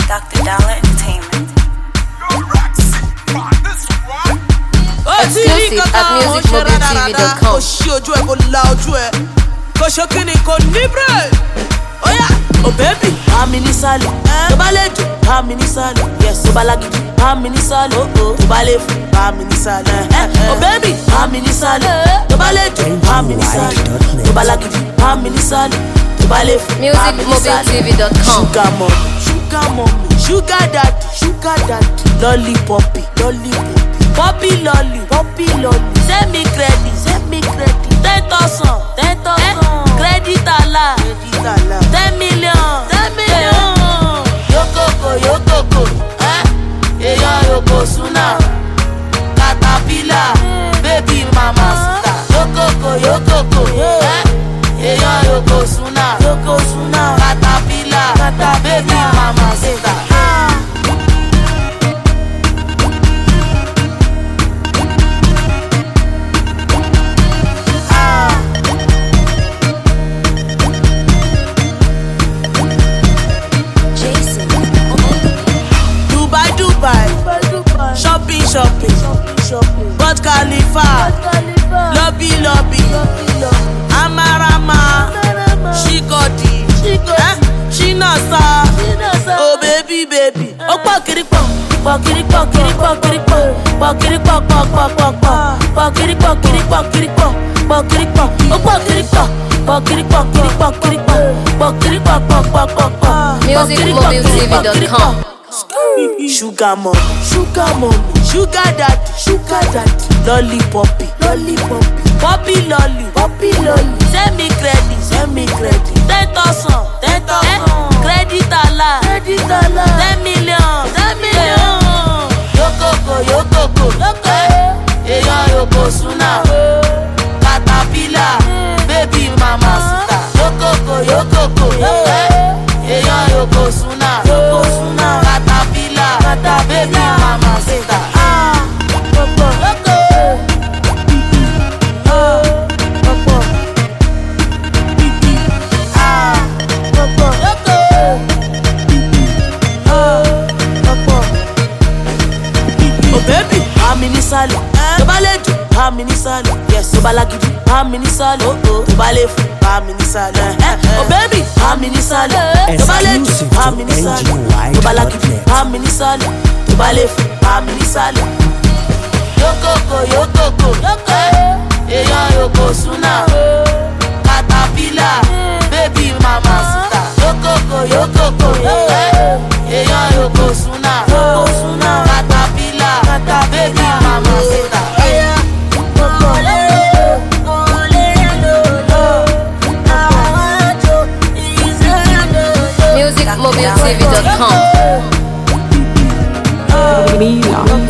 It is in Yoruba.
Dr. Dollar Entertainment. Exclusive at musicmobiletv.com. Oh baby, Aminisali, Tobalejo, Aminisali, yes, Tobalagidi, Aminisali, oh, Tobalefu, Aminisali, oh baby, Aminisali, Tobalejo, Aminisali, Tobalagidi, Aminisali, Tobalefu, musicmobiletv.com. Sugar mommy, sugar daddy, lollipoppy, poppy lolly, send me credit, 10,000, credit ala, 10 million, Yokoko, Eya Yokosuna, Caterpillar, baby mama sita, Yokoko, Eya Yokosuna, Caterpillar, baby mama sita. Shopping, but Khalifa, lobby, Amarama, Shikodi, Shinasa, oh baby, oh pokirikpo, musicmobiletv.com. Sugar mommy, sugar daddy, lollipoppy, poppy lolly, send me credit, 10,000, credit ala, 10 million, Yokoko, Eya Yokosuna, Caterpillar, baby mama sita, Yokoko, Eya Yokosuna, Caterpillar, baby mama sita. Oh baby, Aminisali, Tobalejo, Aminisali, yes, Tobalagidi, Aminisali, oh, Tobalefu, Aminisali, oh baby, Aminisali, Tobalejo, Aminisali, Tobalagidi, Aminisali, Tobalefu, Aminisali, Yokoko, Eya Yokosuna, Caterpillar, baby mama sita, Yokoko, Eya Yokosuna, Caterpillar, baby mama sita. musicmobiletv.com.